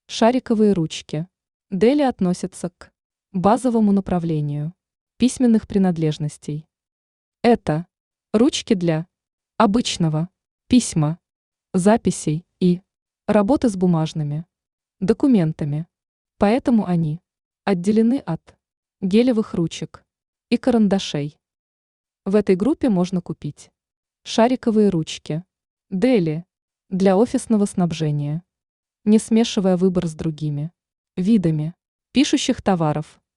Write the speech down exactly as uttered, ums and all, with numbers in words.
Шариковые ручки. Дели относятся к базовому направлению письменных принадлежностей. Это ручки для обычного письма, записей и работы с бумажными документами. Поэтому они отделены от гелевых ручек и карандашей. В этой группе можно купить шариковые ручки, дели для офисного снабжения, не смешивая выбор с другими видами пишущих товаров.